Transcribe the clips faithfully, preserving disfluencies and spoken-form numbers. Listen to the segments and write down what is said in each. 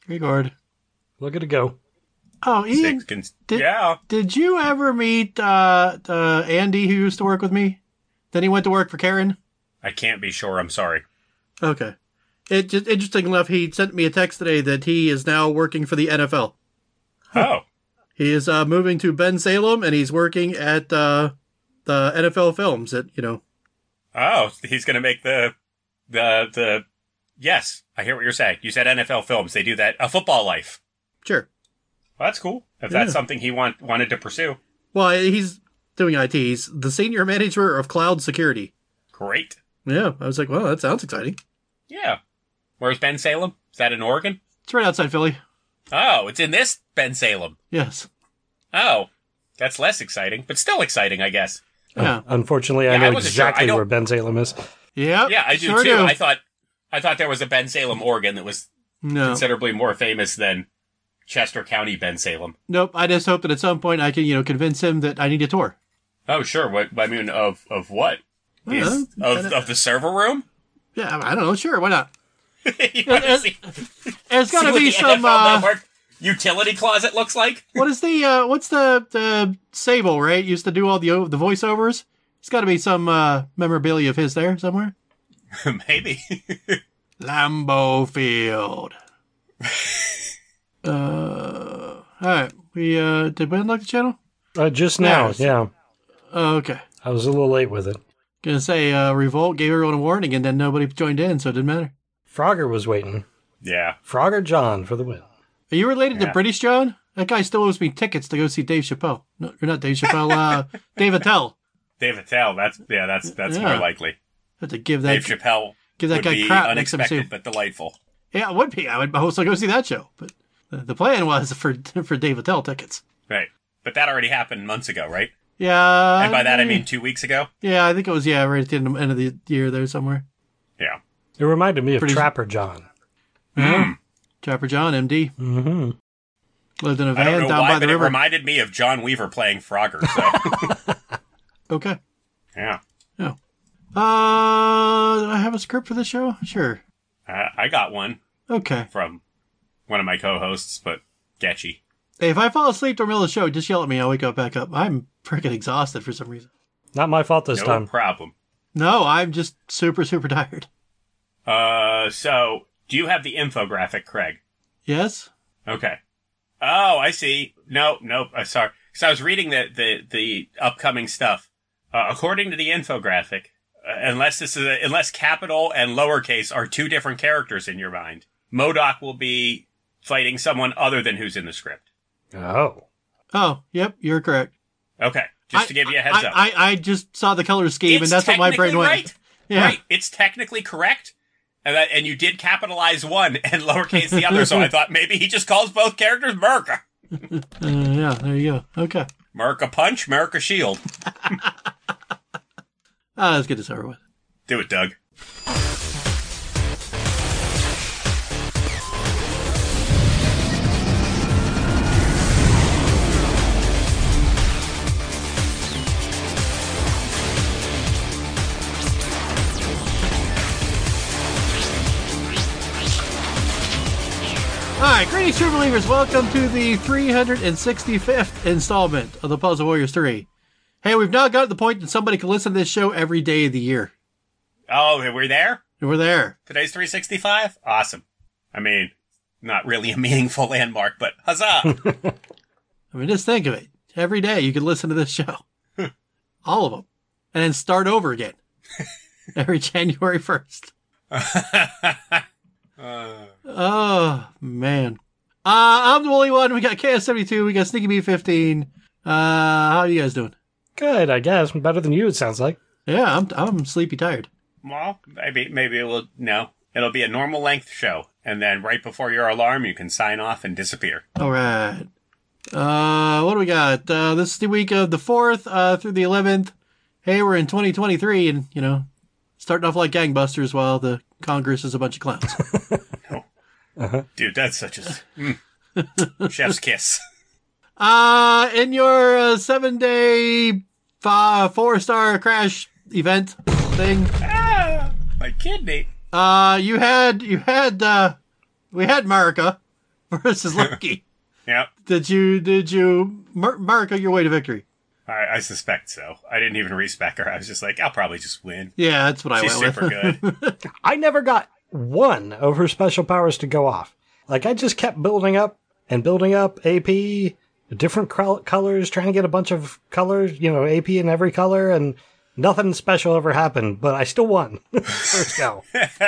Record. Look at it go. Oh, Ian, Can, did, yeah. did you ever meet uh, uh, Andy, who used to work with me? Then he went to work for Karen? I can't be sure. I'm sorry. Okay. It just interesting enough, he sent me a text today that he is now working for the N F L. Oh. He is uh, moving to Ben Salem, and he's working at uh, the N F L Films. At you know. Oh, he's going to make the, the, the, yes, I hear what you're saying. You said N F L Films. They do that. A Football Life. Sure. Well, that's cool. If Yeah. that's something he want, wanted to pursue. Well, he's doing I T. He's the senior manager of cloud security. Great. Yeah, I was like, well, that sounds exciting. Yeah. Where's Ben Salem? Is that in Oregon? It's right outside Philly. Oh, it's in this Ben Salem. Yes. Oh, that's less exciting, but still exciting, I guess. Yeah. Uh, unfortunately, I Yeah, I know wasn't sure. I exactly don't- where Ben Salem is. Yeah. Yeah, I do sure too. do. I thought, I thought there was a Ben Salem, Oregon that was No. considerably more famous than Chester County Ben Salem. Nope. I just hope that at some point I can, you know, convince him that I need a tour. Oh, sure. What I mean, of of what? Is, Uh, of of the server room? Yeah, I don't know. Sure, why not? You wanna It- see- There's got to see what be the some. N F L Uh, Network utility closet looks like? what is the? Uh, what's the the Sable? Right, used to do all the the voiceovers. There's got to be some uh, memorabilia of his there somewhere. Maybe. Lambeau Field. uh, all right. We uh, did we unlock the channel? Uh, just now, Yes. yeah. Oh, okay. I was a little late with it. Gonna say uh, Revolt gave everyone a warning, and then nobody joined in, so it didn't matter. Frogger was waiting. Yeah. Frogger John for the win. Are you related Yeah. to British John? That guy still owes me tickets to go see Dave Chappelle. No, you're not Dave Chappelle. Uh, Dave Attell. Dave Attell. That's yeah. That's that's Yeah. more likely. Have to give that Dave Chappelle give that would guy be crap next time I see unexpected him. but delightful. Yeah, it would be. I would also go see that show. But the, the plan was for for Dave Attell tickets. Right. But that already happened months ago, right? Yeah. And by that I mean two weeks ago. Yeah, I think it was yeah right at the end of, end of the year there somewhere. Yeah. It reminded me of Pretty- Trapper John. Mm. Trapper John, M D, Mm-hmm. lived in a I don't van know down why, by but the it river. reminded me of John Weaver playing Frogger. So Okay. yeah, Uh, do I have a script for this show? Sure. uh, I got one Okay. from one of my co-hosts, but Getchy. Hey, if I fall asleep during the middle of the show, just yell at me. I'll wake up back up. I'm freaking exhausted for some reason. Not my fault this No time. problem. No, I'm just super, super tired. Uh, so do you have the infographic, Craig? Yes? Okay. Oh, I see. No, nope. Uh, sorry. So I was reading the the the upcoming stuff. Uh, according to the infographic, uh, unless this is a, unless capital and lowercase are two different characters in your mind, MODOK will be fighting someone other than who's in the script. Oh. Oh, yep, you're correct. Okay, just to give you a heads I, up. I, I just saw the color scheme, and It's that's what my brain technically went. right. Yeah. Right, it's technically correct. And, that, and you did capitalize one and lowercase the other, so I thought maybe he just calls both characters Merca. Uh, yeah, there you go. Okay. Merca Punch, Merca Shield. Ah, let's get this over with. Do it, Doug. All right, greetings, true believers. Welcome to the three hundred sixty-fifth installment of the Puzzle Warriors three. Hey, we've now got to the point that somebody can listen to this show every day of the year. Oh, we're there? And we're there. Today's three sixty-five? Awesome. I mean, not really a meaningful landmark, but huzzah! I mean, just think of it. Every day you can listen to this show. All of them. And then start over again. Every January first. uh, Oh, man. Uh, I'm the Woolly One. We got K S seventy-two. We got Sneaky B fifteen. Uh, how are you guys doing? Good, I guess. Better than you, it sounds like. Yeah, I'm I'm sleepy tired. well, maybe, maybe we'll, no. It'll be a normal length show. And then right before your alarm, you can sign off and disappear. All right. Uh, what do we got? Uh, this is the week of the fourth uh, through the eleventh. Hey, we're in twenty twenty-three and, you know, starting off like gangbusters while the Congress is a bunch of clowns. Oh. Uh-huh. Dude, that's such a... Mm. Chef's kiss. Uh, in your uh, seven-day uh, four-star crash event thing, Ah, my kidney. uh, you had, you had, uh, we had America, versus Loki. Yep. Did you did you mar- mark your way to victory? I, I suspect so. I didn't even respec her. I was just like, I'll probably just win. Yeah, that's what I She's went super with. good. I never got one of her special powers to go off. Like, I just kept building up and building up A P, different col- colors, trying to get a bunch of colors, you know, A P in every color, and nothing special ever happened, but I still won. First go.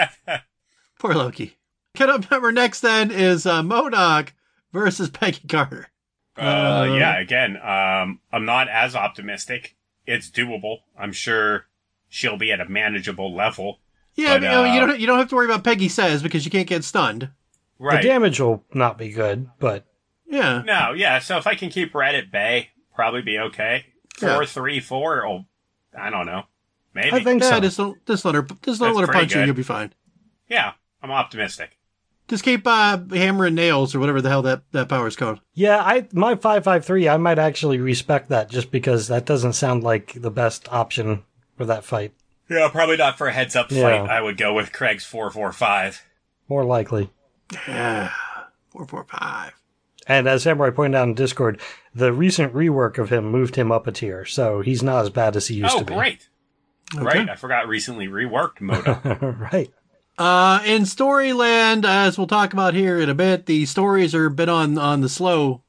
Poor Loki. Cut up number next then is uh, MODOK versus Peggy Carter. Uh, Uh, yeah, again, um, I'm not as optimistic. It's doable. I'm sure she'll be at a manageable level. Yeah, But, you, know, you uh, don't you don't have to worry about Peggy Says because you can't get stunned. Right. The damage will not be good, but Yeah. No, yeah, so if I can keep Red at bay, probably be okay. Yeah. Four, three, four, oh, I don't know. Maybe. I think Yeah, so. just don't just let her just don't That's let her pretty punch you, good. you'll be fine. Yeah, I'm optimistic. Just keep uh, hammering nails or whatever the hell that, that power's called. Yeah, I my five five three, I might actually respect that just because that doesn't sound like the best option for that fight. Yeah, probably not for a heads-up fight. Yeah. I would go with Craig's four four five. More likely. Yeah. Four four five. And as Samurai pointed out in Discord, the recent rework of him moved him up a tier, so he's not as bad as he used Oh, to be. great. Okay. Right, I forgot recently reworked Moto. Right. Uh, in Storyland, as we'll talk about here in a bit, the stories are a bit on, on the slow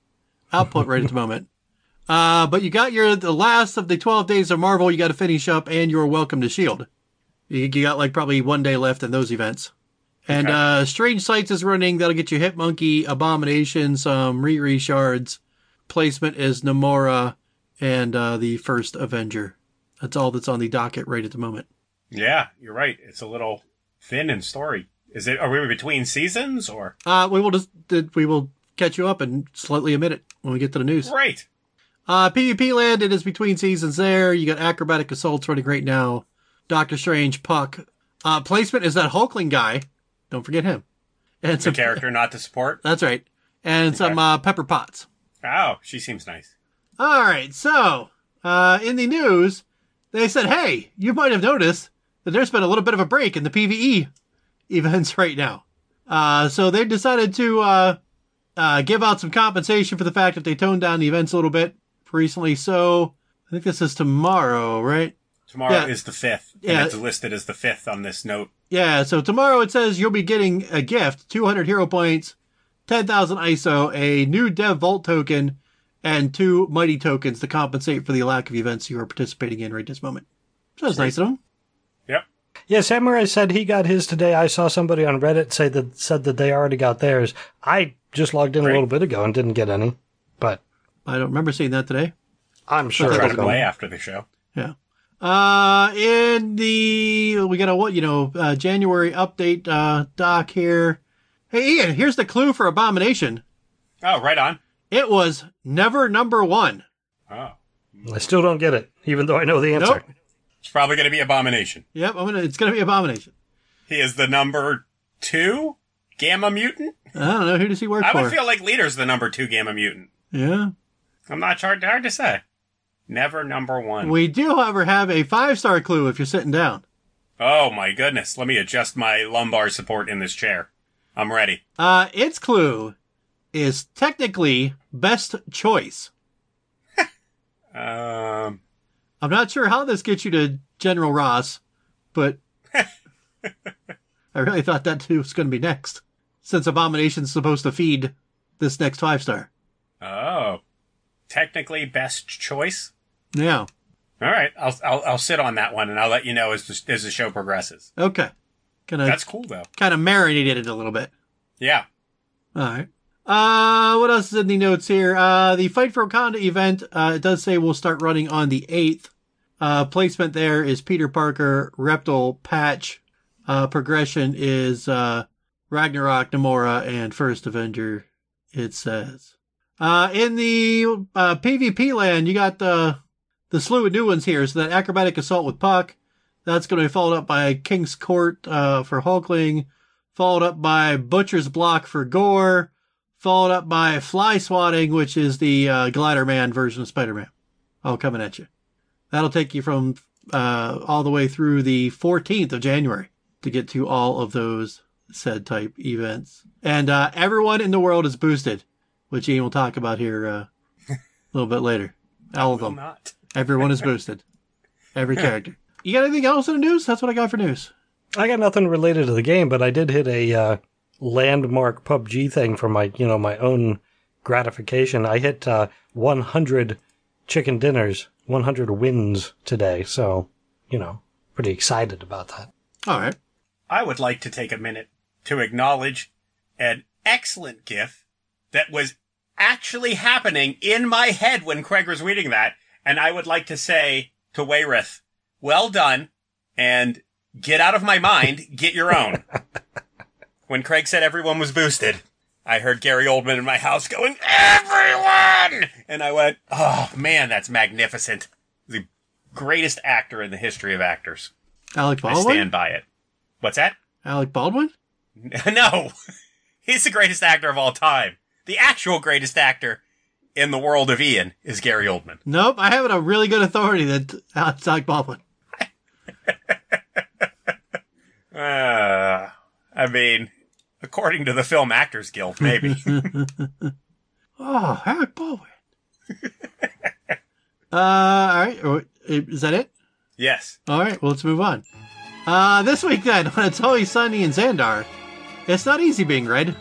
output right at the moment. Uh, but you got your, the last of the twelve days of Marvel you got to finish up, and you're welcome to S H I E L D. You, you got like probably one day left in those events. And, Okay. uh, Strange Sights is running. That'll get you Hitmonkey, Abomination, some Riri shards. Placement is Namora and, uh, the first Avenger. That's all that's on the docket right at the moment. Yeah, you're right. It's a little thin in story. Is it? Are we between seasons or? Uh, we will just, we will catch you up in slightly a minute when we get to the news. Great. Uh, PvP Land, it is between seasons there. You got Acrobatic Assaults running right now. Doctor Strange, Puck. Uh, placement is that Hulkling guy. Don't forget him. And The some, character not to support. that's right. And some, Okay. uh, Pepper Potts. Oh, she seems nice. All right. So, uh, in the news, they said, hey, you might have noticed that there's been a little bit of a break in the PvE events right now. Uh, so they decided to, uh, uh, give out some compensation for the fact that they toned down the events a little bit recently. So I think this is tomorrow, right? Tomorrow Yeah. is the fifth. Yeah. And it's listed as the fifth on this note. Yeah. So tomorrow it says you'll be getting a gift, two hundred hero points, ten thousand I S O, a new Dev Vault token, and two Mighty tokens to compensate for the lack of events you are participating in right this moment. So that's Sweet. nice of them. Yep. Yeah, Samurai said he got his today. I saw somebody on Reddit say that said that they already got theirs. I just logged in Great. a little bit ago and didn't get any, but I don't remember seeing that today. I'm sure Try it'll to come. play after the show. Yeah. Uh, in the, we got a, what, you know, uh, January update, uh, doc here. Hey, Ian, here's the clue for Abomination. Oh, right on. It was never number one. Oh. I still don't get it, even though I know the answer. Nope. It's probably going to be Abomination. Yep, I'm gonna, it's gonna be Abomination. He is the number two Gamma Mutant? I don't know, who does he work I for? would feel like Leader's the number two Gamma Mutant. Yeah. I'm not hard, hard to say. Never number one. We do, however, have a five-star clue if you're sitting down. Oh my goodness. Let me adjust my lumbar support in this chair. I'm ready. Uh, its clue is technically best choice. Um, I'm not sure how this gets you to General Ross, but I really thought that too was going to be next, since Abomination's supposed to feed this next five-star. oh. Technically best choice? Yeah. All right. I'll, I'll, I'll sit on that one and I'll let you know as the, as the show progresses. Okay. Kind of, That's cool though. kind of marinated it a little bit. Yeah. All right. Uh, what else is in the notes here? Uh, the Fight for Wakanda event, uh, it does say we'll start running on the eighth. Uh, placement there is Peter Parker, Reptile, Patch. Uh, progression is, uh, Ragnarok, Namora, and First Avenger, it says. Uh, in the, uh, PvP land, you got the, the slew of new ones here. So that Acrobatic Assault with Puck, that's going to be followed up by King's Court, uh, for Hulkling, followed up by Butcher's Block for Gore, followed up by Fly Swatting, which is the, uh, Glider Man version of Spider-Man. All coming at you. That'll take you from, uh, all the way through the fourteenth of January to get to all of those said type events. And uh, everyone in the world is boosted, which Ian will talk about here uh, a little bit later. All of them. Not. Everyone is boosted. Every character. You got anything else in the news? That's what I got for news. I got nothing related to the game, but I did hit a uh, landmark P U B G thing for my, you know, my own gratification. I hit uh, one hundred chicken dinners, one hundred wins today. So, you know, pretty excited about that. All right. I would like to take a minute to acknowledge an excellent GIF that was actually happening in my head when Craig was reading that. And I would like to say to Wayreth, well done, and get out of my mind, get your own. When Craig said everyone was boosted, I heard Gary Oldman in my house going, everyone! And I went, oh man, that's magnificent. The greatest actor in the history of actors. Alec Baldwin? I stand by it. What's that? Alec Baldwin? No! He's the greatest actor of all time. The actual greatest actor in the world of Ian is Gary Oldman. Nope, I have it on really good authority that it's Alec Baldwin. uh, I mean, according to the Film Actors Guild, maybe. Oh, Alec Baldwin. uh, all right. Is that it? Yes. All right, well, let's move on. Uh, this week then, when it's always sunny in Xandar, it's not easy being red.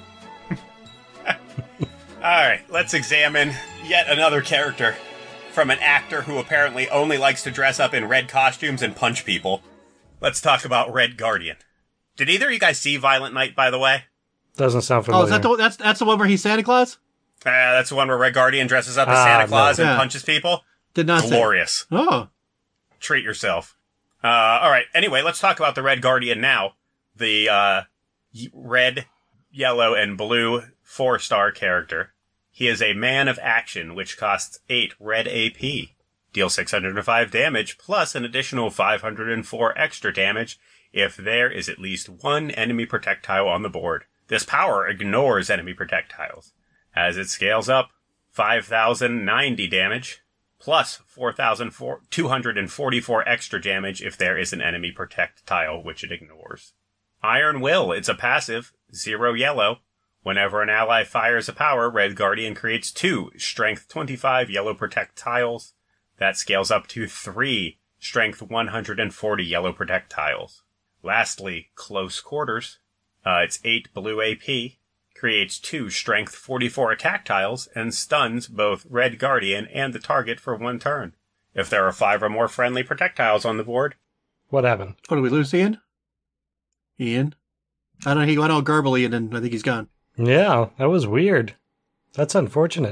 Alright, let's examine yet another character from an actor who apparently only likes to dress up in red costumes and punch people. Let's talk about Red Guardian. Did either of you guys see Violent Night, by the way? Doesn't sound familiar. Oh, is that the, that's, that's the one where he's Santa Claus? Uh, that's the one where Red Guardian dresses up as Ah, Santa Claus no. and Yeah. punches people? Did not see. Glorious. Oh. Treat yourself. Uh, alright, anyway, let's talk about the Red Guardian now. The, uh, y- red, yellow, and blue four-star character. He is a man of action, which costs eight red A P. Deal six hundred five damage, plus an additional five hundred four extra damage if there is at least one enemy projectile on the board. This power ignores enemy projectiles. As it scales up, five thousand ninety damage, plus four thousand two hundred forty-four extra damage if there is an enemy projectile, which it ignores. Iron Will, it's a passive, zero yellow. Whenever an ally fires a power, Red Guardian creates two strength twenty-five yellow projectiles. That scales up to three strength one hundred forty yellow projectiles. Lastly, Close Quarters. Uh, it's eight blue A P, creates two strength forty-four attack tiles, and stuns both Red Guardian and the target for one turn. If there are five or more friendly projectiles on the board. What happened? Oh, did we lose Ian? Ian? I don't know, he went all garbly and then I think he's gone. Yeah, that was weird. That's unfortunate.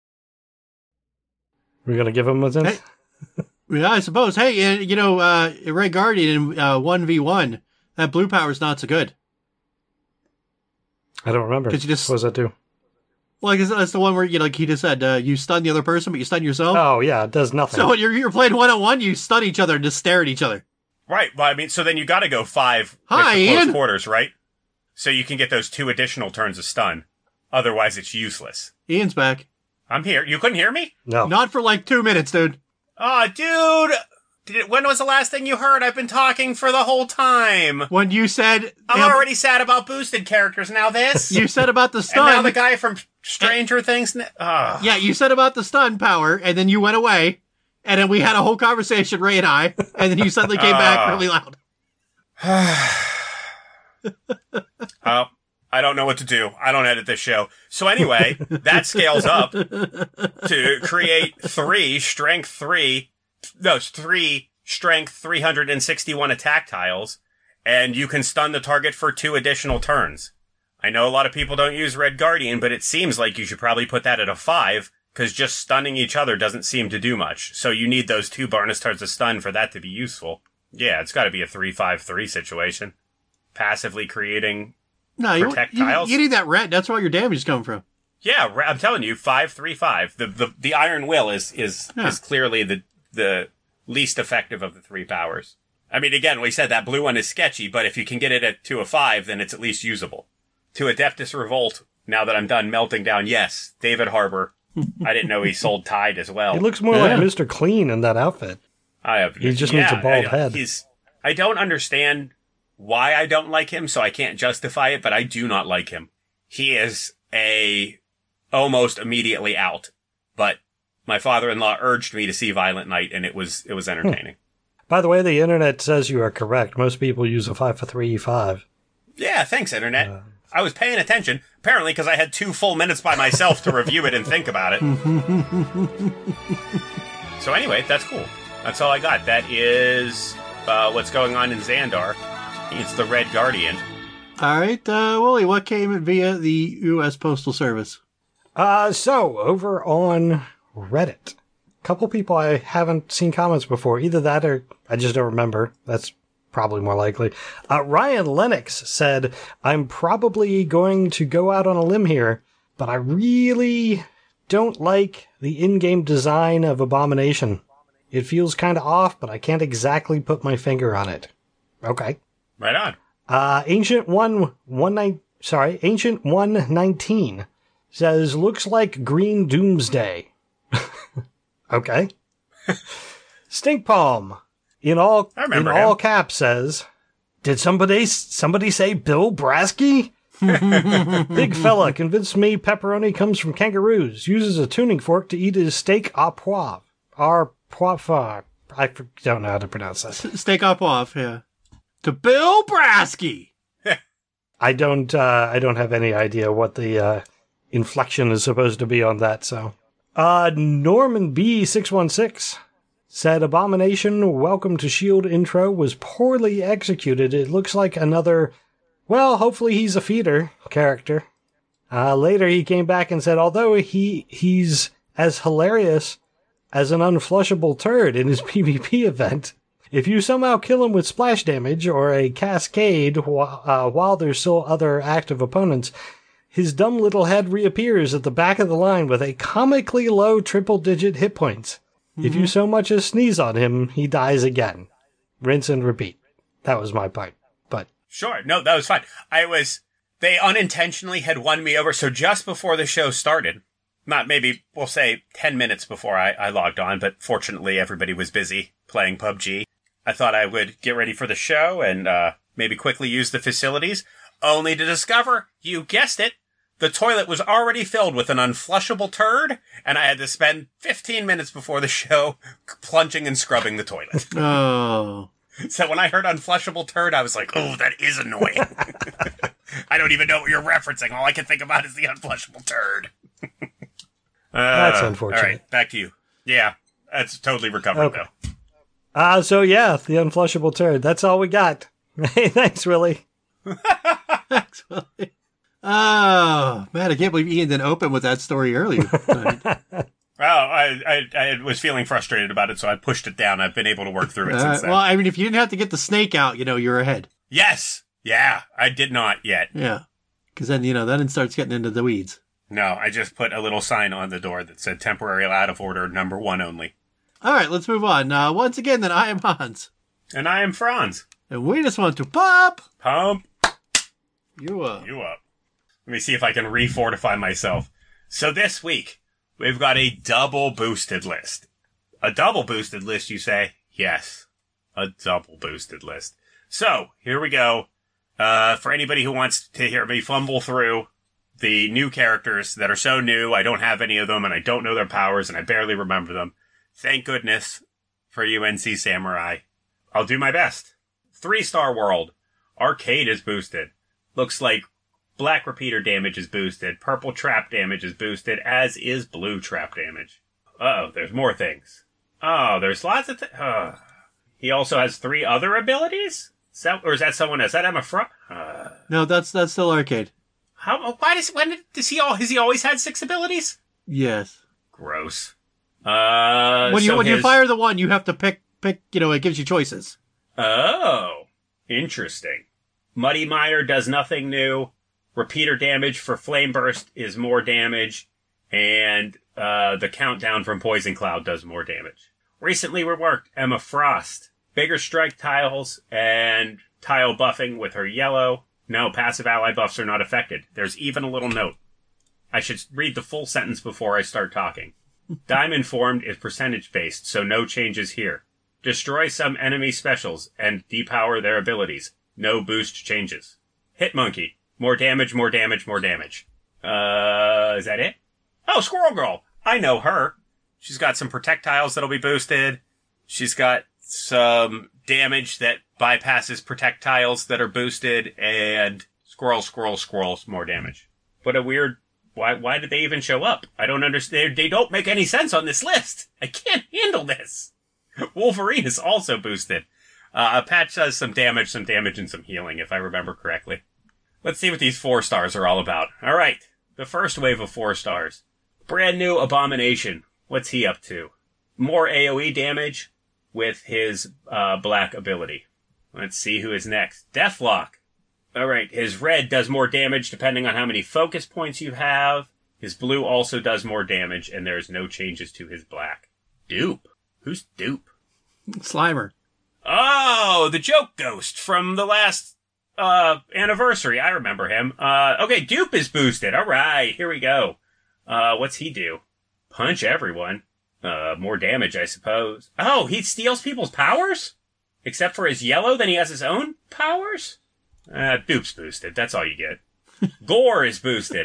We're going to give him a Hey, yeah, I suppose. Hey, uh, you know, uh, Red Guardian in uh, one v one, that blue power's not so good. I don't remember. Could you just- What does that do? Well, I guess that's the one where, you know, like he just said, uh, you stun the other person, but you stun yourself. Oh, yeah, it does nothing. So when you're, you're playing one-on-one, you stun each other and just stare at each other. Right, well, I mean, so then you gotta go five Hi, with the close Ian. quarters, right? So you can get those two additional turns of stun. Otherwise, it's useless. Ian's back. I'm here. You couldn't hear me? no. Not for like two minutes, dude. Aw, dude! Did it, when was the last thing you heard? I've been talking for the whole time. When you said... I'm yeah, already sad about boosted characters. Now this? You said about the and stun. now the guy from Stranger Things... n- Ugh. Yeah, you said about the stun power, and then you went away, and then we had a whole conversation, Ray and I, and then you suddenly came back Ah. really loud. Oh, I don't know what to do. I don't edit this show. So anyway, that scales up to create three strength three, no, three strength three hundred sixty-one attack tiles, and you can stun the target for two additional turns. I know a lot of people don't use Red Guardian, but it seems like you should probably put that at a five, because just stunning each other doesn't seem to do much. So you need those two bonus turns of stun for that to be useful. Yeah, it's got to be a three five three situation. Passively creating... No, you, Protect you, tiles? you need that red. That's where all your damage is coming from. Yeah, ra- I'm telling you, five three five. The the the Iron Will is is Yeah. is clearly the the least effective of the three powers. I mean, again, we said that blue one is sketchy, but if you can get it at, to a five, then it's at least usable. To Adeptus Revolt, now that I'm done melting down, yes, David Harbour. I didn't know he sold Tide as well. He looks more Yeah. like Mister Clean in that outfit. I have, he just needs a bald I- head. He's. I don't understand why I don't like him, so I can't justify it, but I do not like him. He is a almost immediately out, but my father-in-law urged me to see Violent Night, and it was it was entertaining. By the way, the internet says you are correct. Most people use a five for three E five. Yeah, thanks, internet. Uh, I was paying attention, apparently because I had two full minutes by myself to review it and think about it. So anyway, that's cool. That's all I got. That is uh, what's going on in Xandar. It's the Red Guardian. All right, uh, Wooly, what came via the U S Postal Service? Uh, so, over on Reddit, a couple people I haven't seen comments before. Either that or I just don't remember. That's probably more likely. Uh, Ryan Lennox said, I'm probably going to go out on a limb here, but I really don't like the in-game design of Abomination. It feels kind of off, but I can't exactly put my finger on it. Okay. Right on. Uh, Ancient One, one nine, sorry, Ancient One Nineteen says, looks like Green Doomsday. Okay. Stink Palm, in all, I in remember all him. caps says, did somebody, somebody say Bill Brasky? Big fella convinced me pepperoni comes from kangaroos. Uses a tuning fork to eat his steak au poivre. Ar poivre. I don't know how to pronounce that. Steak up off, yeah. To Bill Brasky. I don't. Uh, I don't have any idea what the uh, inflection is supposed to be on that. So, uh, Norman B six one six said, "Abomination Welcome to Shield intro was poorly executed. It looks like another. Well, hopefully he's a feeder character." Uh, later he came back and said, although he he's as hilarious as an unflushable turd in his PvP event, if you somehow kill him with splash damage or a cascade wh- uh, while there's still other active opponents, his dumb little head reappears at the back of the line with a comically low triple-digit hit points. Mm-hmm. If you so much as sneeze on him, he dies again. Rinse and repeat. That was my point. But Sure. No, that was fine. I was... They unintentionally had won me over, so just before the show started, not maybe, we'll say, ten minutes before I, I logged on, but fortunately everybody was busy playing P U B G. I thought I would get ready for the show and uh, maybe quickly use the facilities, only to discover, you guessed it, the toilet was already filled with an unflushable turd, and I had to spend fifteen minutes before the show plunging and scrubbing the toilet. Oh. So when I heard unflushable turd, I was like, oh, that is annoying. I don't even know what you're referencing. All I can think about is the unflushable turd. uh, that's unfortunate. All right, back to you. Yeah, that's totally recovered, Okay. though. Uh, so yeah, the unflushable turd. That's all we got. Hey, thanks, Willie. Thanks, Willie. Oh, man, I can't believe Ian didn't open with that story earlier. Well, I, I I was feeling frustrated about it, so I pushed it down. I've been able to work through it Uh, since then. well, I mean, if you didn't have to get the snake out, you know, you're ahead. Yes! Yeah, I did not yet. Yeah. Because then, you know, then it starts getting into the weeds. No, I just put a little sign on the door that said temporary out of order, number one only. All right, let's move on. Uh, once again, then I am Hans. And I am Franz. And we just want to pop Pump you up. you up. Let me see if I can refortify myself. So this week, we've got a double boosted list. A double boosted list, you say? Yes. A double boosted list. So, here we go. Uh, for anybody who wants to hear me fumble through the new characters that are so new, I don't have any of them, and I don't know their powers, and I barely remember them. Thank goodness for U N C Samurai. I'll do my best. Three-star world. Arcade is boosted. Looks like black repeater damage is boosted. Purple trap damage is boosted, as is blue trap damage. Uh-oh, there's more things. Oh, there's lots of th- uh. He also has three other abilities? Is that, or is that someone else? Is that Emma Frost? Uh, No, that's that's still arcade. how? Why does? When did, does he all? Has he always had six abilities? Yes. Gross. Uh, When you so when you his- fire the one, you have to pick pick. You know, it gives you choices. Oh, interesting. Muddy Mire does nothing new. Repeater damage for Flame Burst is more damage, and uh, the countdown from Poison Cloud does more damage. Recently reworked Emma Frost. Bigger strike tiles and tile buffing with her yellow. No, passive ally buffs are not affected. There's even a little note. I should read the full sentence before I start talking. Diamond formed is percentage based, so no changes here. Destroy some enemy specials and depower their abilities. No boost changes. Hitmonkey. More damage, more damage, more damage. Uh, is that it? Oh, Squirrel Girl. I know her. She's got some projectiles that'll be boosted. She's got some damage that bypasses projectiles that are boosted, and squirrel, squirrel, squirrels, more damage. What a weird... Why Why did they even show up? I don't understand. They don't make any sense on this list. I can't handle this. Wolverine is also boosted. Uh, Patch does some damage, some damage, and some healing, if I remember correctly. Let's see what these four stars are all about. All right. The first wave of four stars. Brand new Abomination. What's he up to? More AoE damage with his uh, black ability. Let's see who is next. Deathlock. All right. His red does more damage depending on how many focus points you have. His blue also does more damage, and there's no changes to his black. Dupe. Who's Dupe? Slimer. Oh, the joke ghost from the last uh anniversary. I remember him. Uh okay, Dupe is boosted. All right, here we go. Uh what's he do? Punch everyone. Uh more damage, I suppose. Oh, he steals people's powers? Except for his yellow, then he has his own powers? Uh Dupe's boosted. That's all you get. Gore is boosted.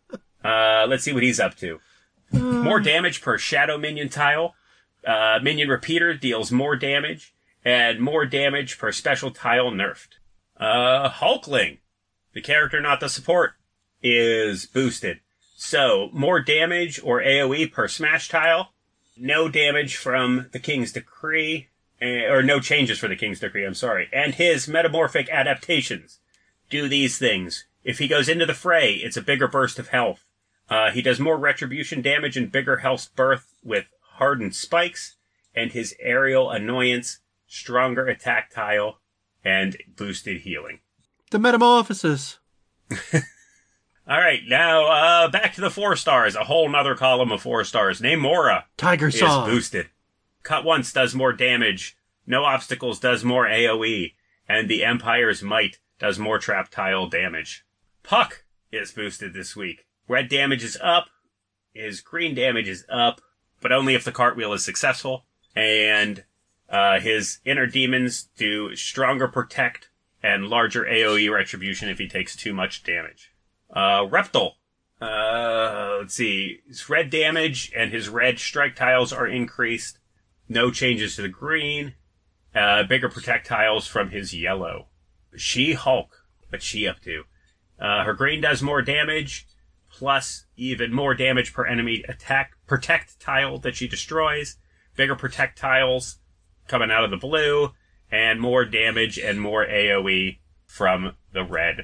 Uh let's see what he's up to. More damage per shadow minion tile. Uh minion repeater deals more damage. And more damage per special tile nerfed. Uh, Hulkling, the character not the support, is boosted. So, more damage or AoE per smash tile. No damage from the King's Decree. Uh, or no changes for the King's Decree, I'm sorry. And his metamorphic adaptations do these things. If he goes into the fray, it's a bigger burst of health. Uh, he does more retribution damage and bigger health burst with hardened spikes. And his aerial annoyance, stronger attack tile, and boosted healing. The Metamorphosis. All right, now uh, back to the four stars. A whole nother column of four stars. Namora Tiger Song is boosted. Cut once does more damage. No obstacles does more AoE. And the Empire's Might does more trap tile damage. Puck is boosted this week. Red damage is up. His green damage is up. But only if the cartwheel is successful. And... Uh, his inner demons do stronger protect and larger AoE retribution if he takes too much damage. Uh, Reptile. Uh, let's see. His red damage and his red strike tiles are increased. No changes to the green. Uh, bigger protect tiles from his yellow. She-Hulk. What's she up to? Uh, her green does more damage, plus even more damage per enemy attack protect tile that she destroys. Bigger protect tiles coming out of the blue, and more damage and more AoE from the red.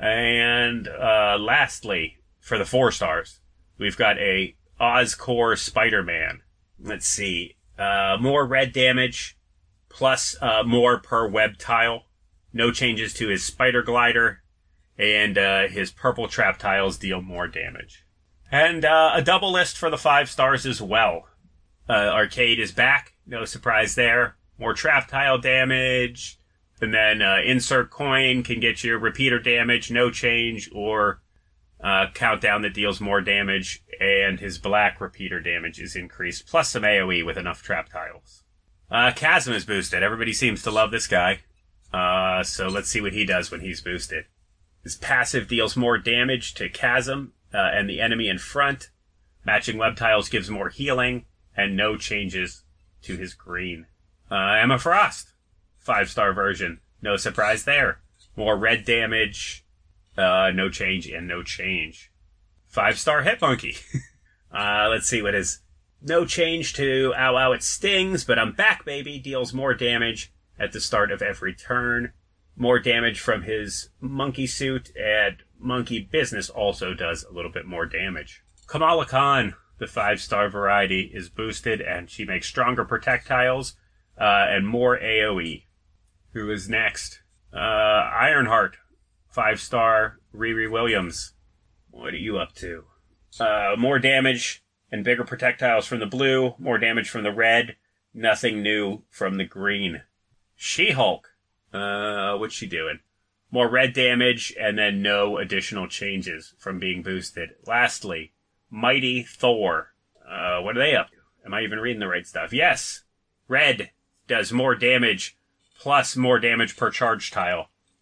And uh, lastly, for the four stars, we've got a Oscorp Spider-Man. Let's see. Uh, more red damage, plus uh, more per web tile. No changes to his spider glider, and uh, his purple trap tiles deal more damage. And uh, a double list for the five stars as well. Uh, Arcade is back. No surprise there. More trap tile damage. And then uh, insert coin can get you repeater damage, no change, or uh, countdown that deals more damage. And his black repeater damage is increased, plus some AoE with enough trap tiles. Uh, Chasm is boosted. Everybody seems to love this guy. Uh, so let's see what he does when he's boosted. His passive deals more damage to Chasm uh, and the enemy in front. Matching web tiles gives more healing, and no changes to his green. Uh, Emma Frost, five-star version. No surprise there. More red damage, uh, no change, and no change. Five-star Hitmonkey. uh, let's see what his... No change to Ow Ow It Stings, but I'm back, baby. Deals more damage at the start of every turn. More damage from his monkey suit, and Monkey Business also does a little bit more damage. Kamala Khan, the five-star variety, is boosted, and she makes stronger projectiles uh, and more AoE. Who is next? Uh, Ironheart, five-star Riri Williams. What are you up to? Uh, more damage and bigger projectiles from the blue, more damage from the red, nothing new from the green. She-Hulk, uh, what's she doing? More red damage, and then no additional changes from being boosted. Lastly, Mighty Thor. Uh, what are they up to? Am I even reading the right stuff? Yes! Red does more damage, plus more damage per charge tile.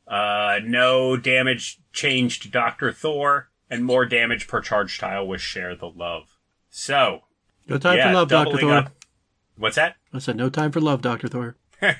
Uh, no damage changed Doctor Thor, and more damage per charge tile with Share the Love. So, No time yeah, for love, Doctor doubling Thor. up. What's that? I said no time for love, Doctor Thor.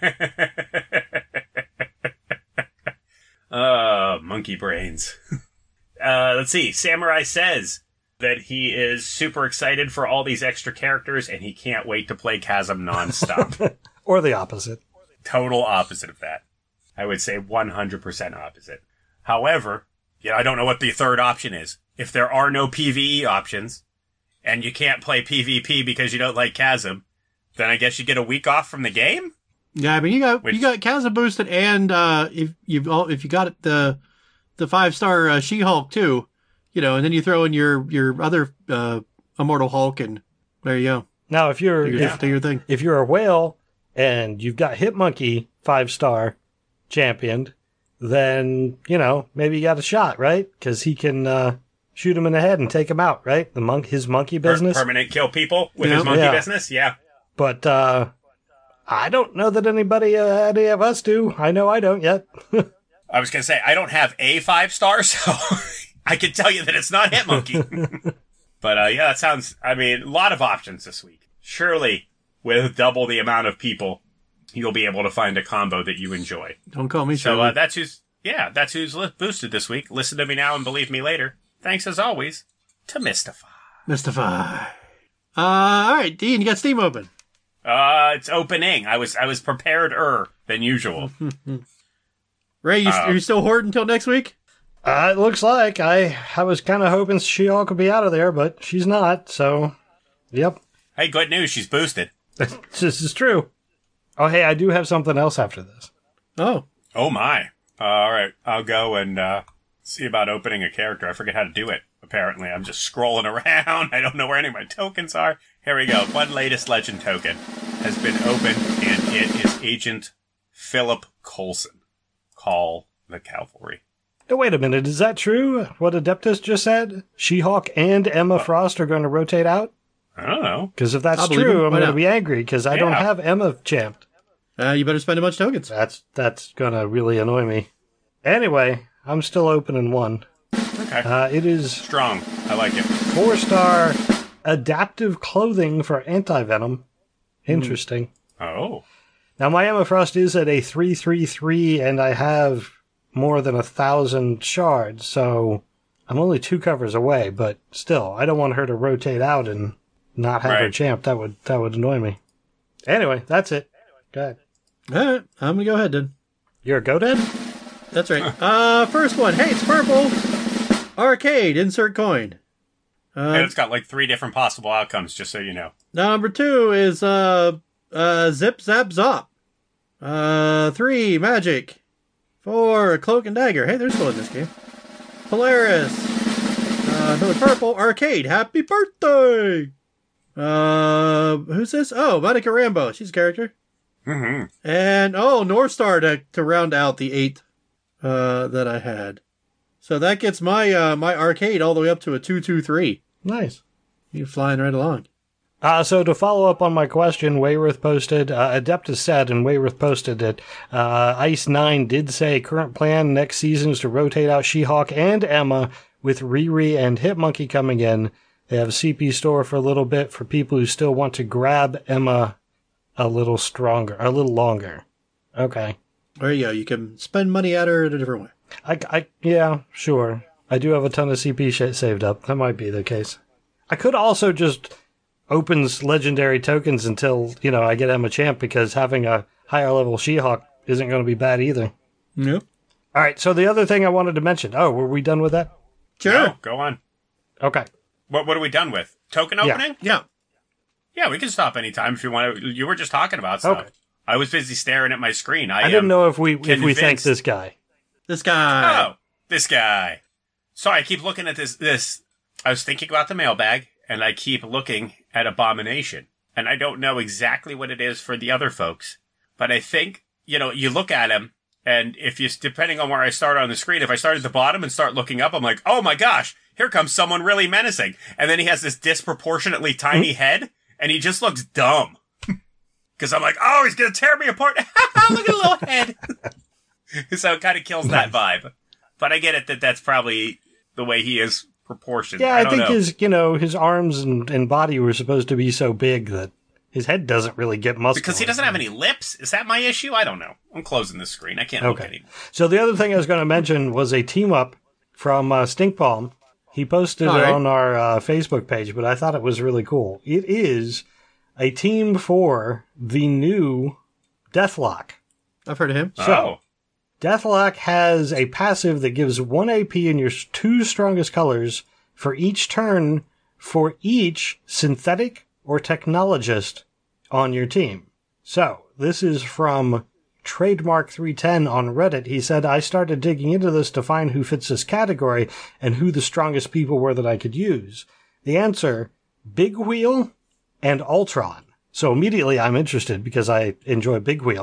uh, monkey brains. uh, let's see. Samurai says that he is super excited for all these extra characters, and he can't wait to play Chasm nonstop. Or the opposite. Total opposite of that. I would say one hundred percent opposite. However, yeah, I don't know what the third option is. If there are no PvE options, and you can't play PvP because you don't like Chasm, then I guess you get a week off from the game? Yeah, I mean you got Which- you got Chasm boosted, and uh, if you've all if you got the the five star uh, She Hulk too, you know, and then you throw in your your other uh, Immortal Hulk, and there you go. Now, if you're Do your, if, do your thing. if you're a whale and you've got Hitmonkey five star championed, then you know maybe you got a shot, right? Because he can uh, shoot him in the head and take him out, right? The monk, his monkey Per- business. permanent kill people with Yeah. his monkey Yeah. business? Yeah. But uh, I don't know that anybody, uh, any of us do. I know I don't yet. I was going to say, I don't have a five star, so I can tell you that it's not Hitmonkey. But uh, yeah, that sounds, I mean, a lot of options this week. Surely, with double the amount of people, you'll be able to find a combo that you enjoy. Don't call me So Shirley. uh, that's who's, yeah, that's who's li- boosted this week. Listen to me now and believe me later. Thanks as always to Mystify. Mystify. Uh, all right, Dean, you got Steam open. Uh, it's opening. I was, I was prepared-er than usual. Ray, you, Uh, are you still hoarding until next week? Uh, it looks like I I was kind of hoping She-Hulk could be out of there, but she's not. So, yep, Hey, good news. She's boosted. this is true. Oh, hey, I do have something else after this. Oh, Oh my. Uh, all right. I'll go and uh, see about opening a character. I forget how to do it, apparently. I'm just scrolling around. I don't know where any of my tokens are. Here we go. One latest legend token has been opened, and it is Agent Philip Coulson. Call the Cavalry. Oh, wait a minute, is that true? What Adeptus just said? She-Hulk and Emma Frost are going to rotate out? I don't know. Because if that's I'll believe him. true, I'm Why going to not? be angry because I don't Yeah. have Emma champed. uh, you better spend a bunch of tokens. That's that's going to really annoy me. Anyway, I'm still opening one. Okay. Uh, it is Strong. I like it. four-star adaptive clothing for anti-venom. Interesting. Oh. Now, my Emma Frost is at a three three three, and I have more than a thousand shards, so I'm only two covers away, but still, I don't want her to rotate out and not have her Right. champ. That would that would annoy me. Anyway, that's it. Go ahead. All right, I'm gonna go ahead then. You're a go, Dad? That's right. Uh, first one. Hey, it's purple. Arcade. Insert coin. And Uh, it's got like three different possible outcomes, just so you know. number two is uh, uh, Zip Zap Zop. Uh, three Magic. Four Cloak and Dagger. Hey, they're still in this game. Polaris. Uh, another purple. Arcade. Happy birthday. Uh, who's this? Oh, Monica Rambeau. She's a character. Mm-hmm. And oh, North Star to to round out the eight uh, that I had. So that gets my uh, my arcade all the way up to a two two three. Nice. You're flying right along. Uh, so to follow up on my question, Wayworth posted, uh, Adeptus said, and Wayworth posted that uh, Ice nine did say current plan next season is to rotate out She-Hulk and Emma with Riri and Hitmonkey coming in. They have a C P store for a little bit for people who still want to grab Emma a little stronger, a little longer. Okay. There you go. You can spend money at her in a different way. I, I, yeah, sure. I do have a ton of C P shit saved up. That might be the case. I could also just opens legendary tokens until, you know, I get Emma Champ, because having a higher level She-Hulk isn't going to be bad either. Yep. All right, so the other thing I wanted to mention. Oh, were we done with that? Sure. No, go on. Okay. What What are we done with? Token Yeah. opening? Yeah. Yeah, we can stop anytime if you want to. You were just talking about stuff. Okay. I was busy staring at my screen. I, I didn't am know if we if we convinced- thanked this guy. This guy. Oh, this guy. Sorry, I keep looking at this. This. I was thinking about the mailbag, and I keep looking at Abomination, and I don't know exactly what it is for the other folks, but I think, you know, you look at him, and if you, depending on where I start on the screen, if I start at the bottom and start looking up, I'm like, oh my gosh, here comes someone really menacing, and then he has this disproportionately tiny head, and he just looks dumb. Because I'm like, oh, he's gonna tear me apart. Look at the little head. So it kind of kills that vibe. But I get it that that's probably the way he is proportioned. Yeah, I, I, don't think know. his, you know, his arms and, and body were supposed to be so big that his head doesn't really get muscular. Because he doesn't have any lips? Is that my issue? I don't know. I'm closing this screen. I can't look Okay. anymore. So the other thing I was going to mention was a team up from uh, Stinkpalm. He posted All it right. on our uh, Facebook page, but I thought it was really cool. It is a team for the new Deathlock. I've heard of him. So, Oh. Deathlock has a passive that gives one A P in your two strongest colors for each turn for each synthetic or technologist on your team. So, this is from Trademark three ten on Reddit. He said, I started digging into this to find who fits this category and who the strongest people were that I could use. The answer, Big Wheel and Ultron. So immediately I'm interested because I enjoy Big Wheel.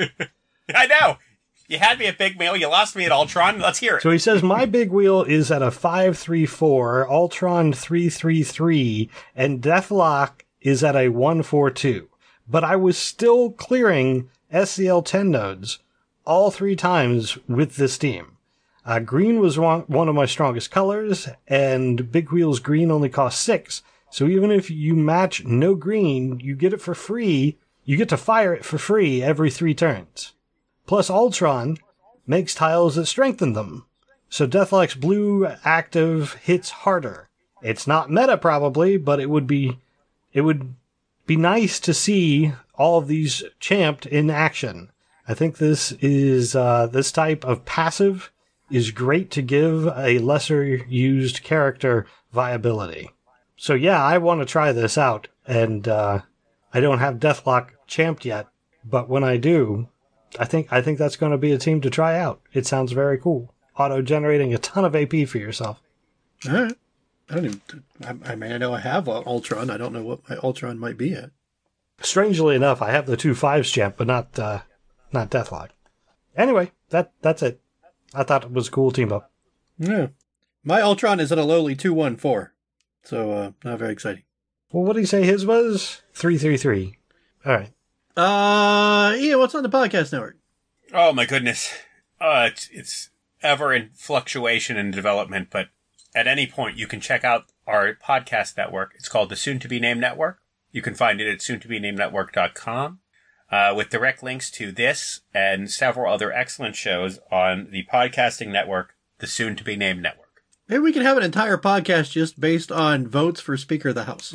I know. You had me at Big Wheel. You lost me at Ultron. Let's hear it. So he says, my Big Wheel is at a five three four, Ultron three three three, and Deathlock is at a one four two. But I was still clearing S C L ten nodes all three times with this team. Uh, green was one, one of my strongest colors, and Big Wheel's green only costs six. So even if you match no green, you get it for free. You get to fire it for free every three turns. Plus, Ultron makes tiles that strengthen them. So Deathlock's blue active hits harder. It's not meta probably, but it would be it would be nice to see all of these champed in action. I think this is uh, this type of passive is great to give a lesser used character viability. So yeah, I want to try this out, and uh, I don't have Deathlock champed yet, but when I do, I think I think that's going to be a team to try out. It sounds very cool. Auto-generating a ton of A P for yourself. All right. I don't even. I, I mean, I know I have uh, Ultron. I don't know what my Ultron might be at. Strangely enough, I have the two fives champ, but not uh, not Deathlock. Anyway, that that's it. I thought it was a cool team up. Yeah. My Ultron is at a lowly two one four. So, uh, not very exciting. Well, what did he say his was? three three three. All right. Uh, Ian, what's on the podcast network? Oh, my goodness. Uh, it's, it's ever in fluctuation and development, but at any point you can check out our podcast network. It's called the Soon To Be Named Network. You can find it at soon to be named network dot com uh, with direct links to this and several other excellent shows on the podcasting network, the Soon To Be Named Network. Maybe we can have an entire podcast just based on votes for Speaker of the House.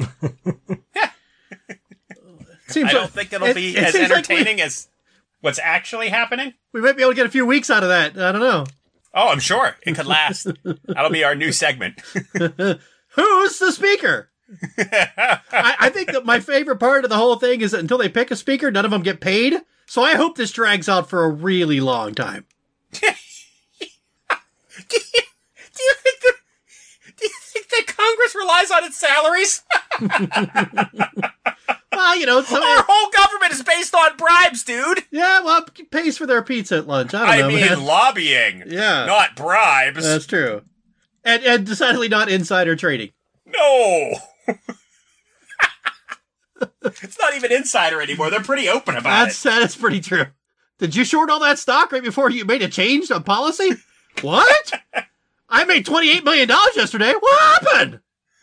Seems I don't like- think it'll it- be it as seems like we- entertaining as what's actually happening. We might be able to get a few weeks out of that. I don't know. Oh, I'm sure it could last. That'll be our new segment. Who's the speaker? I, I think that my favorite part of the whole thing is that until they pick a speaker, none of them get paid. So I hope this drags out for a really long time. do, you, do you think the do you think that Congress relies on its salaries? Well, you know, so, Our whole government is based on bribes, dude. yeah, well, it pays for their pizza at lunch. I don't I know, mean, man. lobbying, Yeah, not bribes. that's true. And and decidedly not insider trading. No. It's not even insider anymore. They're pretty open about That's that's pretty true. Did you short all that stock right before you made a change on policy? What? I made twenty-eight million dollars yesterday. What happened?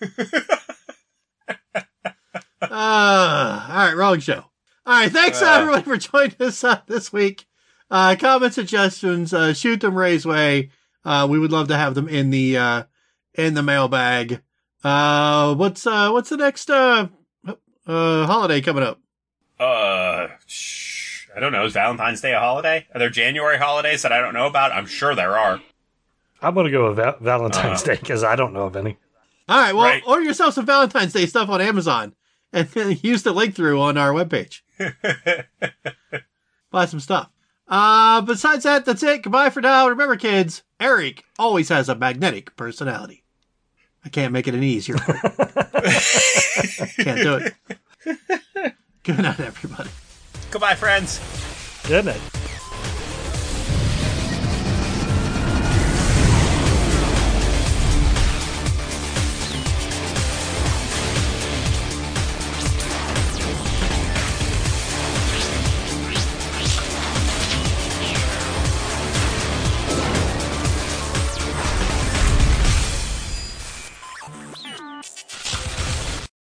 uh, all right, wrong show. All right, thanks uh, Uh. everyone for joining us uh, this week. Uh, comment suggestions, uh, shoot them Ray's way. Uh, we would love to have them in the uh, in the mailbag. Uh, what's uh, what's the next uh, uh, holiday coming up? it. Uh, shh, I don't know. Is Valentine's Day a holiday? Are there January holidays that I don't know about? I'm sure there are. I'm going to go with Va- Valentine's Uh. Day because I don't know of any. All right, well, Right. order yourself some Valentine's Day stuff on Amazon and then use the link through on our webpage. Buy some stuff. Uh, besides that, that's it. Goodbye for now. Remember, kids, Eric always has a magnetic personality. I can't make it any easier. for you. Can't do it. Good night, everybody. Goodbye, friends. Good night.